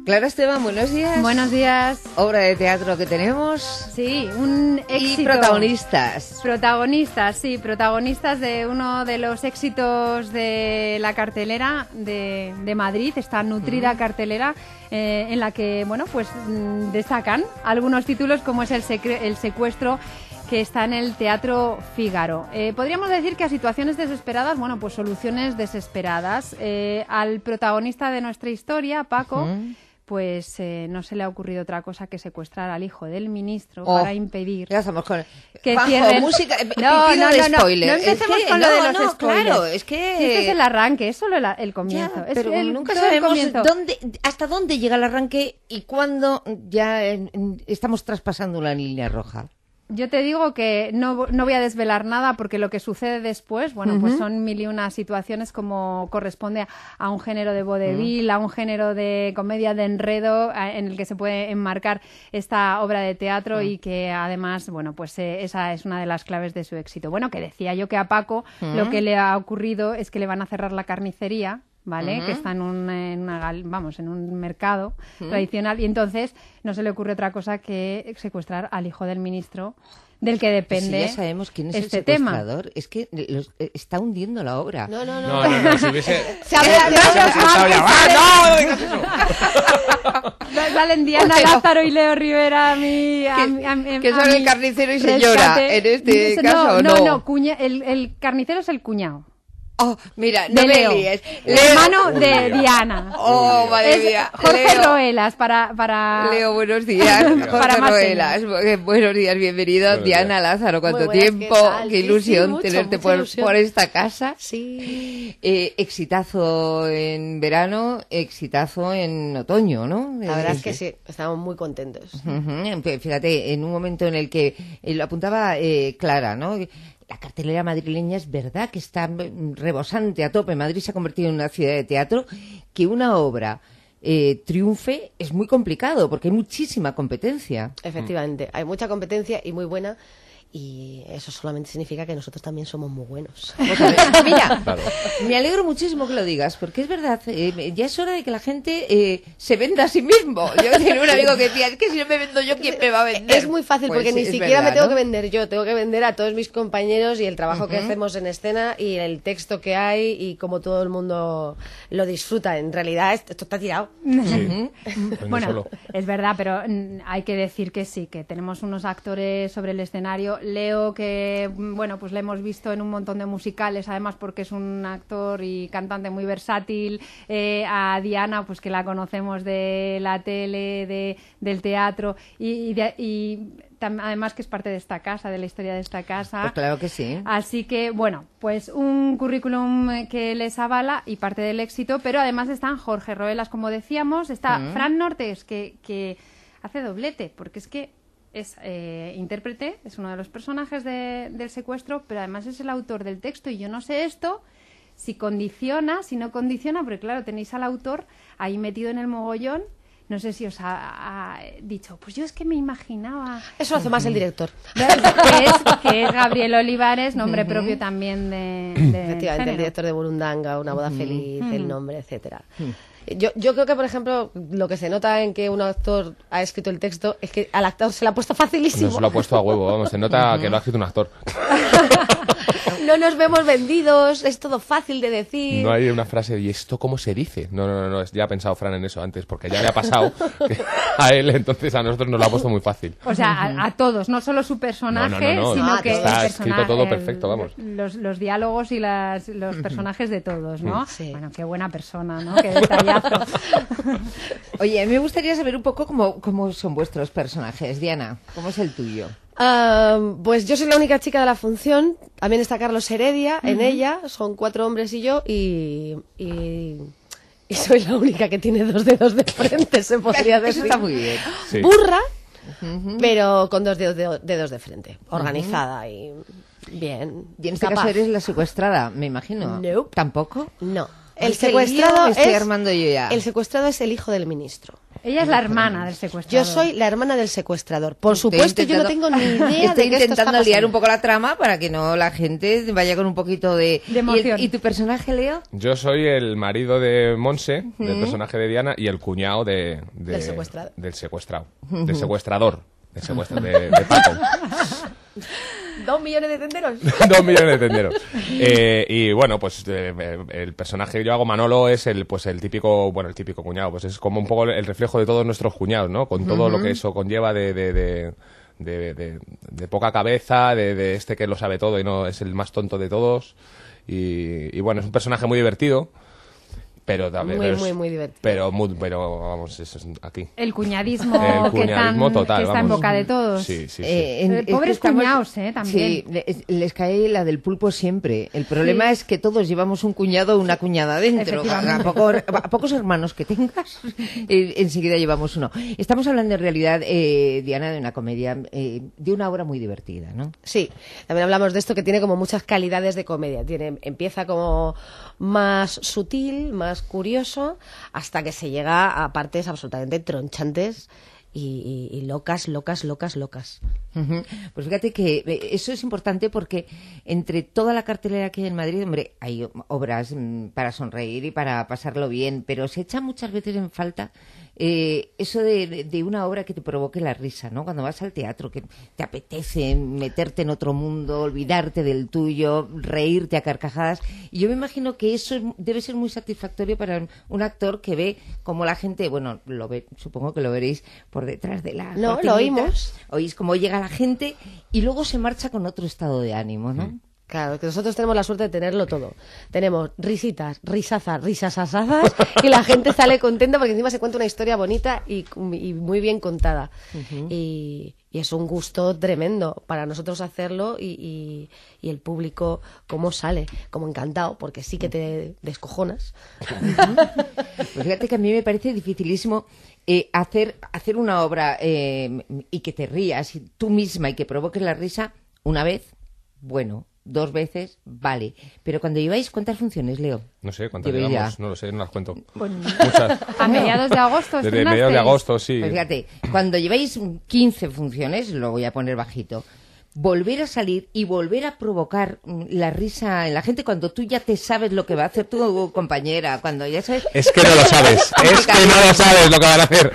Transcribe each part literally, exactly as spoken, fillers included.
Clara Esteban, buenos días. Buenos días. Obra de teatro que tenemos. Sí, un éxito. Y protagonistas. Protagonistas, sí, protagonistas de uno de los éxitos de la cartelera de, de Madrid, esta nutrida mm. cartelera eh, en la que, bueno, pues destacan algunos títulos como es el, secre- el secuestro, que está en el Teatro Fígaro. Eh, podríamos decir que a situaciones desesperadas, bueno, pues soluciones desesperadas. Eh, al protagonista de nuestra historia, Paco, uh-huh. pues eh, no se le ha ocurrido otra cosa que secuestrar al hijo del ministro oh, para impedir ya estamos con que Juanjo, cierren... música, no, no, no, no, spoiler. no empecemos es que, con no, lo de los no, spoilers. Claro, es que... Si este es el arranque, es solo el, el comienzo. Ya, es pero el, nunca sabemos dónde, hasta dónde llega el arranque y cuándo ya en, en, estamos traspasando una línea roja. Yo te digo que no, no voy a desvelar nada porque lo que sucede después, bueno, uh-huh. pues son mil y una situaciones como corresponde a, a un género de vodevil, uh-huh. a un género de comedia de enredo a, en el que se puede enmarcar esta obra de teatro uh-huh. y que además, bueno, pues eh, esa es una de las claves de su éxito. Bueno, que decía yo que a Paco uh-huh. lo que le ha ocurrido es que le van a cerrar la carnicería, ¿vale? Uh-huh. Que está en un, en una, vamos, en un mercado uh-huh. tradicional y entonces no se le ocurre otra cosa que secuestrar al hijo del ministro del que depende si ya sabemos quién es este el secuestrador, tema. Es que los, eh, está hundiendo la obra. No, no, no. No, no, no, si hubiese... Se habla de Salen Diana bueno, Lázaro y Leo Rivera a mí... A, que, a, a, que son el carnicero y señora, en este no, caso, ¿o no? No, no, cuña, el, el carnicero es el cuñado. Oh, mira, no de me Leo, líes. El hermano de Leo. Diana. Oh, madre es mía. Jorge Leo. Roelas para, para... Leo, buenos días. Jorge para Roelas. Buenos días, bienvenido. Buenos Diana días. Lázaro, ¿cuánto buenas, tiempo? ¿Qué, Qué ilusión sí, sí, mucho, tenerte por, ilusión. por esta casa. Sí. Eh, exitazo en verano, exitazo en otoño, ¿no? La verdad es que sí, estamos muy contentos. Uh-huh. Fíjate, en un momento en el que eh, lo apuntaba eh, Clara, ¿no? La cartelera madrileña es verdad que está rebosante a tope. Madrid se ha convertido en una ciudad de teatro, que una obra eh, triunfe es muy complicado porque hay muchísima competencia. Efectivamente, hay mucha competencia y muy buena. Y eso solamente significa que nosotros también somos muy buenos. Mira, claro. Me alegro muchísimo que lo digas, porque es verdad, eh, ya es hora de que la gente eh, se venda a sí mismo. Yo tenía un amigo que decía, es que si no me vendo yo, ¿quién me va a vender? Es muy fácil, pues porque ni siquiera verdad, me tengo ¿no? que vender yo, tengo que vender a todos mis compañeros y el trabajo uh-huh. que hacemos en escena y el texto que hay y cómo todo el mundo lo disfruta. En realidad esto está tirado. Sí. Bueno, solo. Es verdad, pero hay que decir que sí, que tenemos unos actores sobre el escenario. Leo, que bueno, pues le hemos visto en un montón de musicales, además porque es un actor y cantante muy versátil. Eh, a Diana, pues que la conocemos de la tele, de, del teatro y, y, de, y tam, además que es parte de esta casa, de la historia de esta casa. Pues claro que sí. Así que, bueno, pues un currículum que les avala y parte del éxito, pero además están Jorge Roelas, como decíamos, está mm. Fran Nortes, que, que hace doblete, porque es que es eh, intérprete, es uno de los personajes de, del secuestro, pero además es el autor del texto y yo no sé esto si condiciona, si no condiciona, porque claro, tenéis al autor ahí metido en el mogollón. No sé si os ha, ha dicho, pues yo es que me imaginaba... Eso lo hace más el director. Que es, que es Gabriel Olivares, nombre uh-huh. propio también de, de Efectivamente, género. El director de Burundanga, Una boda uh-huh. feliz, uh-huh. El nombre, etcétera. Uh-huh. Yo, yo creo que, por ejemplo, lo que se nota en que un actor ha escrito el texto es que al actor se le ha puesto facilísimo. No, se lo ha puesto a huevo, vamos, se nota uh-huh. que lo ha escrito un actor. No nos vemos vendidos, es todo fácil de decir. No hay una frase de, ¿y esto cómo se dice? No, no, no, no, ya ha pensado Fran en eso antes, porque ya le ha pasado que a él, entonces a nosotros nos lo ha puesto muy fácil. O sea, a, a todos, no solo su personaje, no, no, no, no. sino Ah, que está el escrito todo perfecto, vamos. Los, los diálogos y las, los personajes de todos, ¿no? Sí. Bueno, qué buena persona, ¿no? Qué detallazo. Oye, me gustaría saber un poco cómo, cómo son vuestros personajes. Diana, ¿cómo es el tuyo? Uh, pues yo soy la única chica de la función. También está Carlos Heredia uh-huh. en ella. Son cuatro hombres y yo. Y, y, y soy la única que tiene dos dedos de frente, se podría decir. Eso está muy bien. Sí. Burra, uh-huh. pero con dos dedos de, dedos de frente. Organizada uh-huh. y bien. Y en este capaz. caso eres la secuestrada, me imagino. Nope. ¿Tampoco? No. El Este secuestrado lío me estoy es, armando yo ya. El secuestrado es el hijo del ministro. Ella es la hermana del secuestrador. Yo soy la hermana del secuestrador. Por Estoy supuesto, yo no intentando- tengo ni idea Estoy de qué esto está intentando liar pasando. un poco la trama para que no la gente vaya con un poquito de... De emoción. ¿Y, el- ¿Y tu personaje, Leo? Yo soy el marido de Monse, del personaje de Diana, y el cuñado de, de- Del secuestrado. Del secuestrado. Del secuestrador. Del secuestra, de, de Paco. Dos millones de tenderos. Dos millones de tenderos. Eh, y bueno, pues eh, eh, el personaje que yo hago, Manolo, es el pues el típico, bueno, el típico cuñado. Pues es como un poco el reflejo de todos nuestros cuñados, ¿no? Con todo lo que eso conlleva de... de, de de, de, de poca cabeza, de, de este que lo sabe todo y no es el más tonto de todos. Y, y bueno, es un personaje muy divertido. Pero también Muy, pero es- muy, muy divertido. Pero, muy- pero vamos, es, es aquí. El cuñadismo, El que, tan- cuñadismo total, que está en vamos. boca de todos. Sí, sí, sí. Eh, en- Eh, es que pobres estamos- cuñados, ¿eh? También. Sí, les, les cae la del pulpo siempre. El problema Sí. es que todos llevamos un cuñado o una cuñada dentro. A, Efectivamente. poco- a pocos hermanos que tengas, eh, enseguida llevamos uno. Estamos hablando en realidad, eh, Diana, de una comedia, eh, de una obra muy divertida, ¿no? Sí, también hablamos de esto que tiene como muchas calidades de comedia. Tiene, empieza como más sutil, más curioso, hasta que se llega a partes absolutamente tronchantes y, y- y locas, locas, locas, locas. Ujú. Pues fíjate que eh, eso es importante porque entre toda la cartelera que hay en Madrid, hombre, hay o- obras mm, para sonreír y para pasarlo bien, pero se echa muchas veces en falta eh, eso de, de- de una obra que te provoque la risa, ¿no? Cuando vas al teatro, que te apetece meterte en otro mundo, olvidarte del tuyo, reírte a carcajadas. Y yo me imagino que eso es- debe ser muy satisfactorio para un actor que ve como la gente, bueno, lo ve, supongo que lo veréis por detrás de la No, cortinita. lo oímos. Oís cómo llega la gente y luego se marcha con otro estado de ánimo, ¿no? Claro, que nosotros tenemos la suerte de tenerlo todo. Tenemos risitas, risazas, risasasazas y la gente sale contenta porque encima se cuenta una historia bonita y, y muy bien contada. y, y es un gusto tremendo para nosotros hacerlo y, y- y el público cómo sale, como encantado, porque sí que te descojonas. Pues fíjate que a mí me parece dificilísimo eh, hacer, hacer una obra eh, y que te rías y tú misma y que provoques la risa una vez, bueno, dos veces, vale. Pero cuando lleváis, ¿cuántas funciones, Leo? No sé cuántas Llevéis llevamos, ya. no lo sé, no las cuento. Pues, Muchas. a mediados de agosto Desde estrenasteis. mediados de agosto, sí. Pues fíjate, cuando lleváis quince funciones, lo voy a poner bajito, volver a salir y volver a provocar mm, la risa en la gente cuando tú ya te sabes lo que va a hacer tu compañera, cuando ya sabes... Es que no lo sabes, es que no lo sabes lo que van a hacer.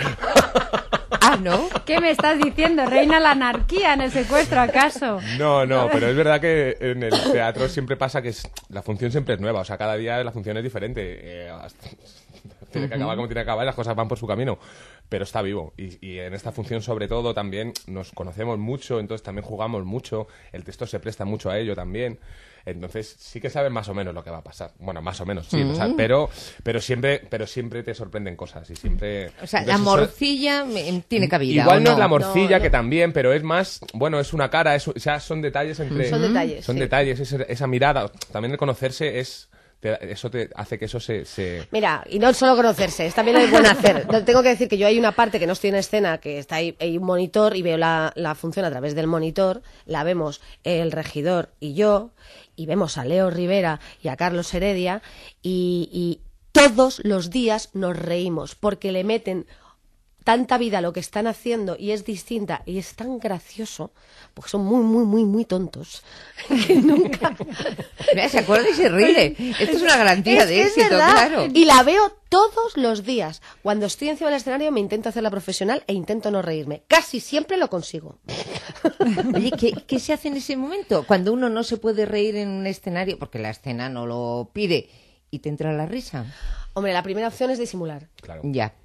Ah, ¿no? ¿Qué me estás diciendo? ¿Reina la anarquía en el secuestro, acaso? No, no, pero es verdad que en el teatro siempre pasa que es, la función siempre es nueva, o sea, cada día la función es diferente. Eh, hasta- tiene que acabar como tiene que acabar y las cosas van por su camino, pero está vivo. Y, y en esta función, sobre todo, también nos conocemos mucho, entonces también jugamos mucho, el texto se presta mucho a ello también. Entonces sí que sabes más o menos lo que va a pasar. Bueno, más o menos, sí, o sea, pero, pero, siempre, pero siempre te sorprenden cosas y siempre... O sea, la entonces eso- morcilla mm, tiene cabida. Igual ¿o no, no es la morcilla, No, no. que también, pero es más, bueno, es una cara, es, o sea, son detalles entre... Son detalles, Son sí. detalles, esa, esa mirada. También el conocerse es... te- eso te hace que eso se... se... Mira, y no solo conocerse, es también el buen hacer. No, tengo que decir que yo hay una parte que no estoy en escena, que está ahí, hay un monitor y veo la, la función a través del monitor, la vemos el regidor y yo, y vemos a Leo Rivera y a Carlos Heredia, y, y todos los días nos reímos, porque le meten tanta vida a lo que están haciendo y es distinta y es tan gracioso, porque son muy, muy, muy, muy tontos, que nunca... Mira, se acuerda y se ríe. Esto es una garantía Es de que es éxito, verdad. claro. Y la veo todos los días. Cuando estoy encima del escenario me intento hacerla profesional e intento no reírme. Casi siempre lo consigo. Oye, ¿qué, ¿qué se hace en ese momento? Cuando uno no se puede reír en un escenario, porque la escena no lo pide, y te entra la risa. Hombre, la primera opción es disimular. Claro, Ya.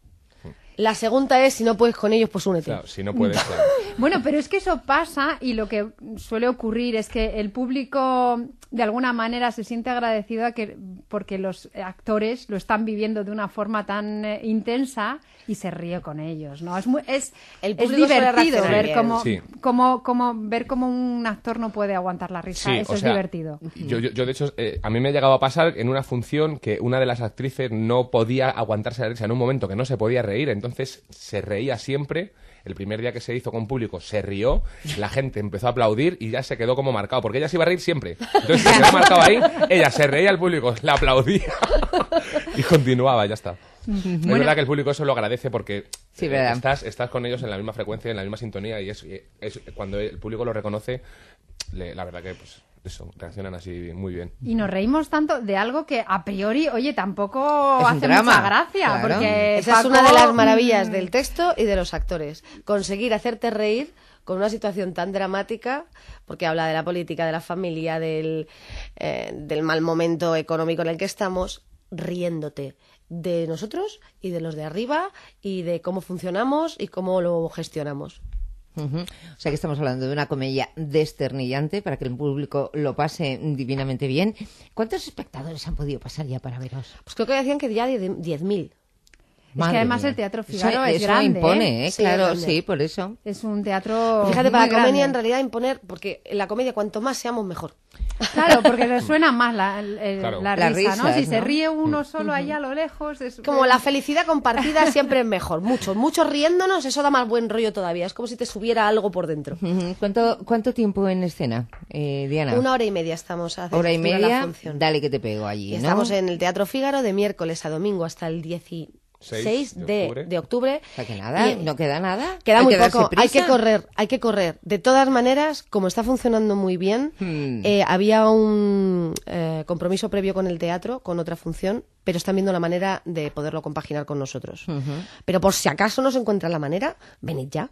La segunda es, si no puedes con ellos, pues únete. claro, si no puedes... claro. Bueno, pero es que eso pasa y lo que suele ocurrir es que el público de alguna manera se siente agradecido a que, porque los actores lo están viviendo de una forma tan eh, intensa y se ríe con ellos, ¿no? Es muy, es, El es público suele divertido reaccionar ver bien. cómo, Sí. cómo, cómo, ver cómo un actor no puede aguantar la risa. Sí, Eso o es sea, divertido. Yo, yo, yo, de hecho, eh, a mí me ha llegado a pasar en una función que una de las actrices no podía aguantarse la risa en un momento que no se podía reír, entonces se reía siempre. El primer día que se hizo con público se rió, la gente empezó a aplaudir y ya se quedó como marcado, porque ella se iba a reír siempre. Entonces se quedó marcado ahí, ella se reía al público, la aplaudía y continuaba, ya está. Es verdad que el público eso lo agradece porque Sí, eh, verdad. estás, estás con ellos en la misma frecuencia, en la misma sintonía y es, y es cuando el público lo reconoce, le- la verdad que pues eso, reaccionan así muy bien. Y nos reímos tanto de algo que a priori, oye, tampoco Es un hace drama, mucha gracia. claro. Porque Esa es Paco, una de las maravillas mm, del texto y de los actores. Conseguir hacerte reír con una situación tan dramática, porque habla de la política, de la familia, del, eh, del mal momento económico en el que estamos, riéndote de nosotros y de los de arriba y de cómo funcionamos y cómo lo gestionamos. Ujú. O sea que estamos hablando de una comedia desternillante para que el público lo pase divinamente bien. ¿Cuántos espectadores han podido pasar ya para veros? Pues creo que decían que ya diez mil. Es que además el Teatro Figaro eso, es eso grande, impone, ¿eh? ¿eh? Sí, Claro, es grande. sí, por eso. Es un teatro Fíjate, muy para la comedia grande. en realidad imponer, porque en la comedia cuanto más seamos mejor. Claro, porque le suena más la, el- el- Claro. la Las risa, ¿no? risas, Si se ¿no? ríe uno solo allá a lo lejos... Es, Como la felicidad compartida siempre es mejor. Mucho, mucho riéndonos, eso da más buen rollo todavía. Es como si te subiera algo por dentro. Ujú. ¿Cuánto, cuánto tiempo en escena, eh, Diana? Una hora y media estamos haciendo Hora y la media, función. dale que te pego allí, Y ¿no? estamos en el Teatro Fígaro de miércoles a domingo hasta el dieciséis Seis de de, octubre. de octubre. O sea que nada, Y- no queda nada. Queda Hay muy que darse poco, hay que prisa. correr, hay que correr. De todas maneras, como está funcionando muy bien, Hmm. eh, había un eh, compromiso previo con el teatro, con otra función, pero están viendo la manera de poderlo compaginar con nosotros. Pero por si acaso no se encuentra la manera, venid ya.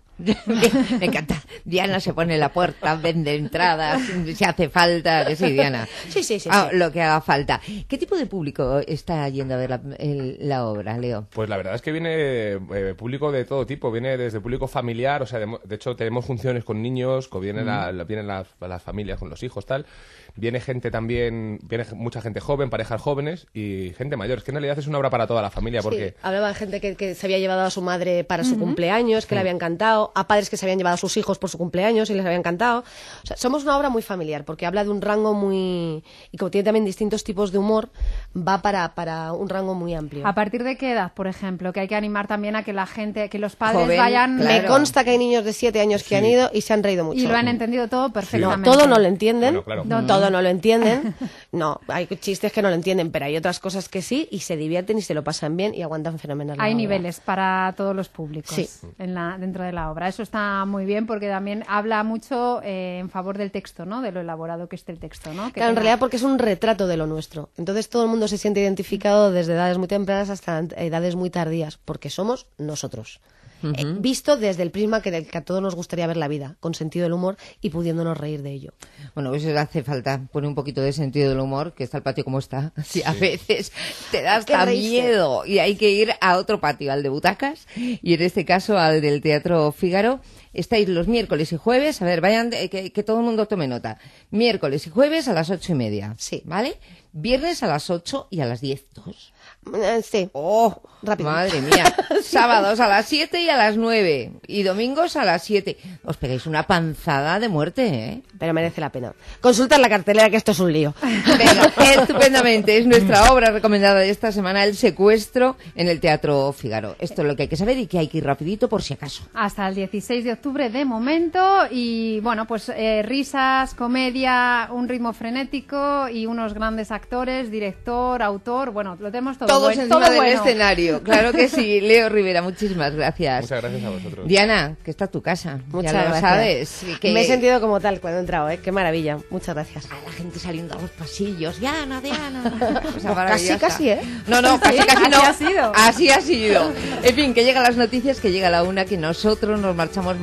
Me encanta. Diana se pone en la puerta, vende entradas, si hace falta. Que sí, Diana. Sí, sí, sí, Ah, sí. lo que haga falta. ¿Qué tipo de público está yendo a ver la, el- la obra, Leo? Pues la verdad es que viene eh, público de todo tipo, viene desde público familiar, o sea, de, de hecho tenemos funciones con niños, que vienen, la- la- vienen las, las familias con los hijos, tal. Viene gente también, viene mucha gente joven, parejas jóvenes y gente mayor. Es que en realidad es una obra para toda la familia, porque Sí, hablaba de gente que, que se había llevado a su madre para su cumpleaños, que le había encantado, a padres que se habían llevado a sus hijos por su cumpleaños y les había encantado. O sea, somos una obra muy familiar, porque habla de un rango muy... Y como tiene también distintos tipos de humor, va para, para un rango muy amplio. ¿A partir de qué edad, por ejemplo? Que hay que animar también a que la gente, que los padres Joven, vayan... claro. Me consta que hay niños de siete años que han ido y se han reído mucho. Y lo han entendido todo No, perfectamente. todo no lo entienden, Bueno, claro. no, todo no lo entienden, no, hay chistes que no lo entienden, pero hay otras cosas que sí, y se divierten y se lo pasan bien y aguantan fenomenal. la Hay obra. niveles para todos los públicos Sí. en la, dentro de la obra. Eso está muy bien porque también habla mucho eh, en favor del texto, ¿no? De lo elaborado que esté el texto, ¿no? Que Claro, en tenga- realidad porque es un retrato de lo nuestro. Entonces todo el mundo se siente identificado desde edades muy tempranas hasta edades muy tardías, porque somos nosotros. Eh, visto desde el prisma que, del que a todos nos gustaría ver la vida, con sentido del humor y pudiéndonos reír de ello. Bueno, eso hace falta, pone un poquito de sentido del humor, que está el patio como está. Sí, a veces te da Hay que hasta reírse. miedo y hay que ir a otro patio, al de butacas, y en este caso al del Teatro Fígaro. Estáis los miércoles y jueves, a ver, vayan, eh, que, que todo el mundo tome nota. Miércoles y jueves a las ocho y media. Sí. ¿Vale? Viernes a las ocho y a las diez, dos. Eh, Sí. ¡Oh! Rápido. Madre mía. Sábados a las siete y a las nueve. Y domingos a las siete. Os pegáis una panzada de muerte, ¿eh? Pero merece la pena. Consulta la cartelera, que esto es un lío. Venga, estupendamente. Es nuestra obra recomendada de esta semana, El secuestro en el Teatro Fígaro. Esto es lo que hay que saber y que hay que ir rapidito por si acaso. Hasta el dieciséis de octubre de momento y bueno, pues eh, risas, comedia, un ritmo frenético y unos grandes actores, director, autor, bueno, lo tenemos todo, Todos buen- encima todo del bueno. escenario. Claro que sí. Leo Rivera, muchísimas gracias. muchas gracias a vosotros. Diana, que está tu casa. Muchas ya lo gracias. sabes. y que Me he sentido como tal cuando he entrado, ¿eh? Qué maravilla. Muchas gracias. a la gente saliendo a los pasillos. Diana, Diana. Cosa Pues maravillosa. casi, casi, ¿eh? No, no, casi, Sí, casi así no. ha sido. Así ha sido. En fin, que llegan las noticias, que llega la una, que nosotros nos marchamos